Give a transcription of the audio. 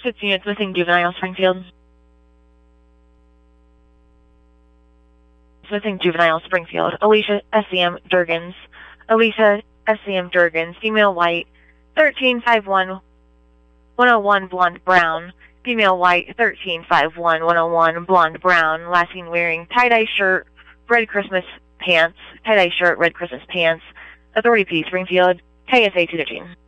6 units missing juvenile, Springfield. Missing juvenile, Springfield. Alicia SCM Durgans. Alicia SCM Durgans, female white, 1351 101 blonde brown. Female white, 1351 101 blonde brown. Last seen wearing tie-dye shirt, red Christmas pants. Tie-dye shirt, red Christmas pants. Authority P, Springfield. KSA 213.